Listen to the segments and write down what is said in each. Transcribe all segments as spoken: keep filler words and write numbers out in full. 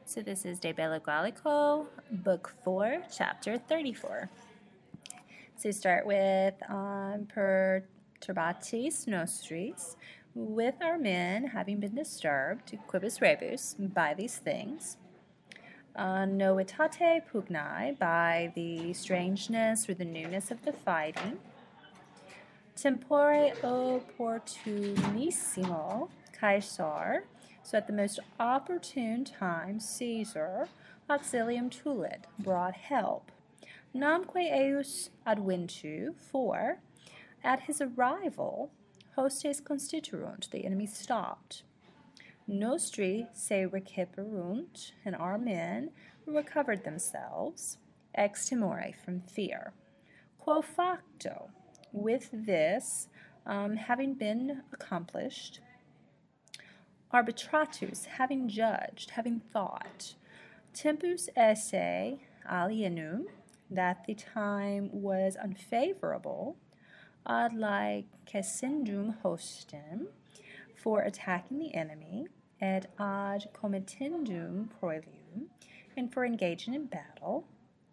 So this is De Bello Gallico, Book four, Chapter thirty-four. So start with um, Perturbatis Nostris, with our men having been disturbed, quibus rebus, by these things. Uh, novitate pugnae, by the strangeness or the newness of the fighting. Tempore opportunissimo, Caesar, so at the most opportune time, Caesar, auxilium tulit, brought help. Namque eius adventu, for at his arrival, hostes constiturunt, the enemy stopped. Nostri se reciperunt, and our men recovered themselves, ex timore, from fear. Quo facto, with this um, having been accomplished, arbitratus, having judged, having thought, tempus esse alienum, that the time was unfavorable, ad laecescendum hostem, for attacking the enemy, et ad committendum proelium, and for engaging in battle,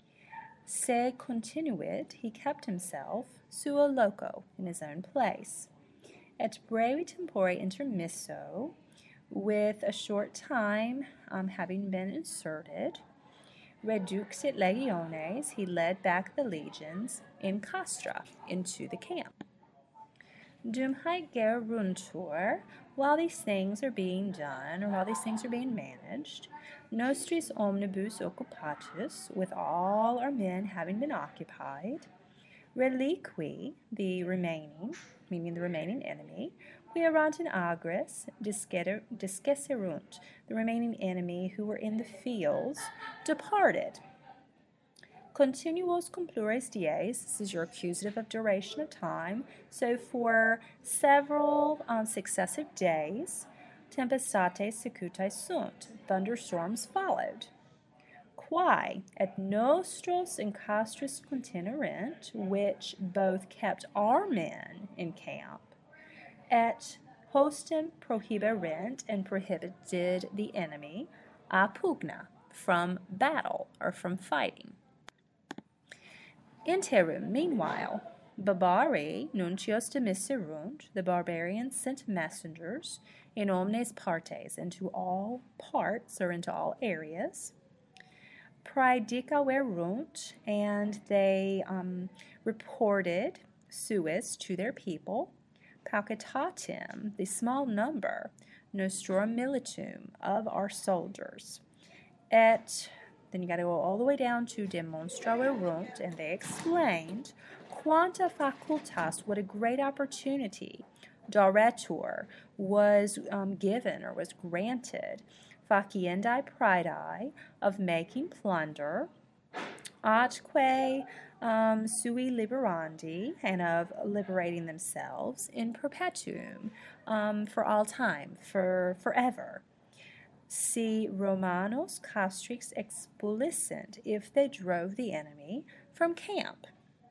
se continuit, he kept himself, sua loco, in his own place. Et brevi tempore intermisso, with a short time um, having been inserted, reduxit legiones, he led back the legions in castra, into the camp. Dum haec geruntur, while these things are being done, or while these things are being managed, nostris omnibus occupatus, with all our men having been occupied, reliqui, the remaining, meaning the remaining enemy, quierant in agris, discesserunt, the remaining enemy who were in the fields, departed. Continuos cum plures dies, this is your accusative of duration of time, so for several um, successive days, tempestates secutae sunt, thunderstorms followed. Quae et nostros in castris continerent, which both kept our men in camp, et hostem prohiberent, and prohibited the enemy, a pugna, from battle or from fighting. Interim, meanwhile, Barbari nuncios demisserunt, the barbarians sent messengers in omnes partes, into all parts or into all areas. Praedicaverunt, and they um, reported suis to their people, paucitatem, the small number, nostrorum militum, of our soldiers, et then you got to go all the way down to demonstraverunt, and they explained quanta facultas, what a great opportunity, daretur, was um, given or was granted, faciendae praedae, of making plunder, atque um, sui liberandi, and of liberating themselves, in perpetuum, um, for all time, for forever. Si Romanos castrix expulsant, if they drove the enemy from camp.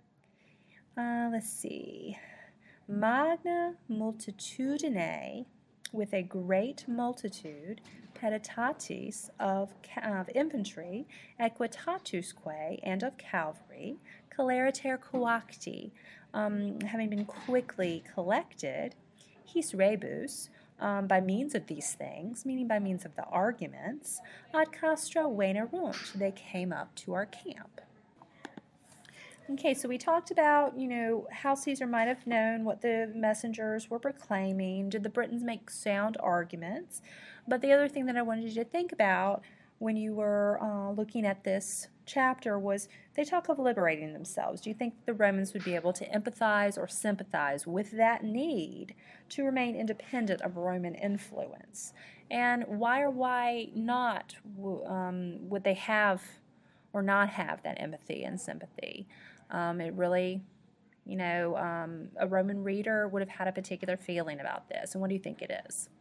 Uh, let's see. Magna multitudine, with a great multitude, peditatis, of, of infantry, equitatusque, and of cavalry, celeriter coacti, um, having been quickly collected, his rebus, Um, by means of these things, meaning by means of the arguments, ad castra venerunt, they came up to our camp. Okay, so we talked about, you know, how Caesar might have known what the messengers were proclaiming. Did the Britons make sound arguments? But the other thing that I wanted you to think about when you were uh, looking at this chapter was they talk of liberating themselves. Do you think the Romans would be able to empathize or sympathize with that need to remain independent of Roman influence? And why or why not um, would they have or not have that empathy and sympathy? Um, it really, you know, um, a Roman reader would have had a particular feeling about this. And what do you think it is?